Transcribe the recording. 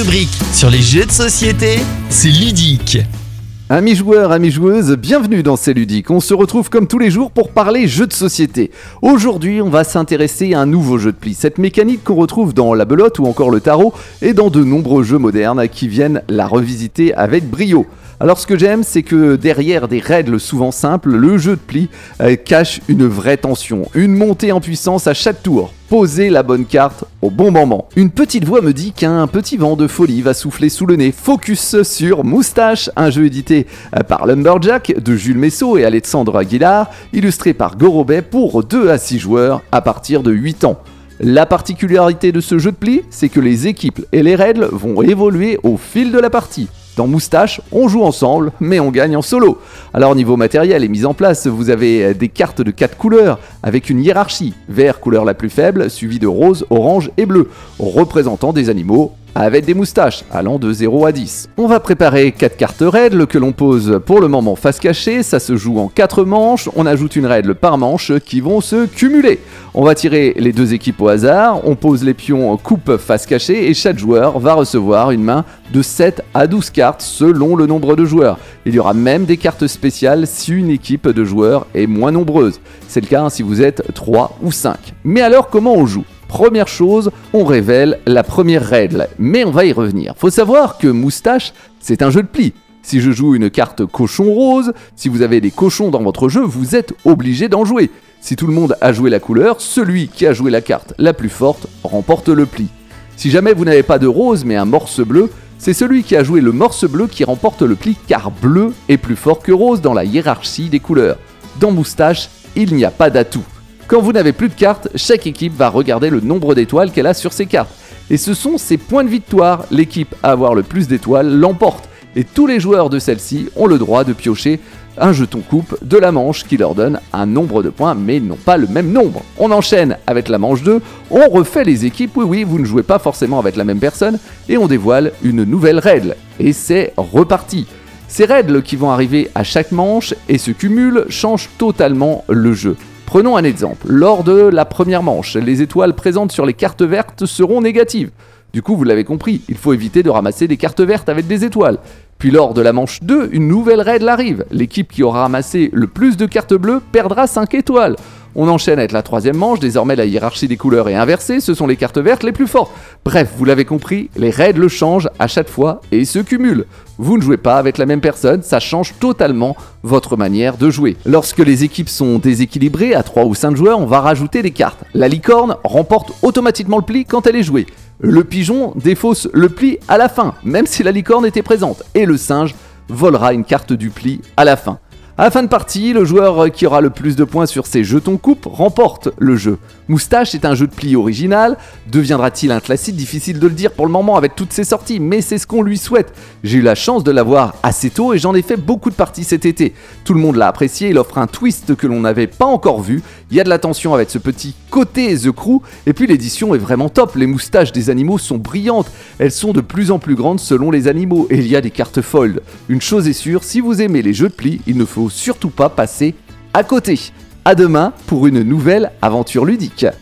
rubrique sur les jeux de société, c'est ludique. Amis joueurs, amis joueuses, bienvenue dans C'est ludique. On se retrouve comme tous les jours pour parler jeux de société. Aujourd'hui, on va s'intéresser à un nouveau jeu de pli. Cette mécanique qu'on retrouve dans la belote ou encore le tarot et dans de nombreux jeux modernes qui viennent la revisiter avec brio. Alors ce que j'aime, c'est que derrière des règles souvent simples, le jeu de pli cache une vraie tension, une montée en puissance à chaque tour. Posez la bonne carte au bon moment. Une petite voix me dit qu'un petit vent de folie va souffler sous le nez. Focus sur Moustache, un jeu édité par Lumberjack de Jules Messot et Alexandre Aguilar, illustré par Gorobet pour 2 à 6 joueurs à partir de 8 ans. La particularité de ce jeu de pli, c'est que les équipes et les règles vont évoluer au fil de la partie. Dans Moustache, on joue ensemble, mais on gagne en solo. Alors niveau matériel et mise en place, vous avez des cartes de 4 couleurs, avec une hiérarchie. Vert, couleur la plus faible, suivie de rose, orange et bleu, représentant des animaux avec des moustaches, allant de 0 à 10. On va préparer 4 cartes règles que l'on pose pour le moment face cachée, ça se joue en 4 manches, on ajoute une règle par manche qui vont se cumuler. On va tirer les 2 équipes au hasard, on pose les pions coupe face cachée et chaque joueur va recevoir une main de 7 à 12 cartes selon le nombre de joueurs. Il y aura même des cartes spéciales si une équipe de joueurs est moins nombreuse. C'est le cas si vous êtes 3 ou 5. Mais alors comment on joue ? Première chose, on révèle la première règle, mais on va y revenir. Faut savoir que Moustache, c'est un jeu de pli. Si je joue une carte cochon rose, si vous avez des cochons dans votre jeu, vous êtes obligé d'en jouer. Si tout le monde a joué la couleur, celui qui a joué la carte la plus forte remporte le pli. Si jamais vous n'avez pas de rose mais un morse bleu, c'est celui qui a joué le morse bleu qui remporte le pli car bleu est plus fort que rose dans la hiérarchie des couleurs. Dans Moustache, il n'y a pas d'atout. Quand vous n'avez plus de cartes, chaque équipe va regarder le nombre d'étoiles qu'elle a sur ses cartes. Et ce sont ses points de victoire. L'équipe à avoir le plus d'étoiles l'emporte. Et tous les joueurs de celle-ci ont le droit de piocher un jeton coupe de la manche qui leur donne un nombre de points, mais ils n'ont pas le même nombre. On enchaîne avec la manche 2, on refait les équipes, oui, vous ne jouez pas forcément avec la même personne, et on dévoile une nouvelle règle. Et c'est reparti. Ces règles qui vont arriver à chaque manche et se cumulent changent totalement le jeu. Prenons un exemple. Lors de la première manche, les étoiles présentes sur les cartes vertes seront négatives. Du coup, vous l'avez compris, il faut éviter de ramasser des cartes vertes avec des étoiles. Puis lors de la manche 2, une nouvelle règle arrive. L'équipe qui aura ramassé le plus de cartes bleues perdra 5 étoiles. On enchaîne avec la troisième manche, désormais la hiérarchie des couleurs est inversée, ce sont les cartes vertes les plus fortes. Bref, vous l'avez compris, les règles changent à chaque fois et se cumulent. Vous ne jouez pas avec la même personne, ça change totalement votre manière de jouer. Lorsque les équipes sont déséquilibrées, à 3 ou 5 joueurs, on va rajouter des cartes. La licorne remporte automatiquement le pli quand elle est jouée. Le pigeon défausse le pli à la fin, même si la licorne était présente. Et le singe volera une carte du pli à la fin. À la fin de partie, le joueur qui aura le plus de points sur ses jetons coupe remporte le jeu. Moustache est un jeu de pli original. Deviendra-t-il un classique ? Difficile de le dire pour le moment avec toutes ses sorties, mais c'est ce qu'on lui souhaite. J'ai eu la chance de l'avoir assez tôt et j'en ai fait beaucoup de parties cet été. Tout le monde l'a apprécié, il offre un twist que l'on n'avait pas encore vu. Il y a de la tension avec ce petit côté The Crew, et puis l'édition est vraiment top. Les moustaches des animaux sont brillantes, elles sont de plus en plus grandes selon les animaux, et il y a des cartes fold. Une chose est sûre, si vous aimez les jeux de pli, il ne faut surtout pas passer à côté. À demain pour une nouvelle aventure ludique.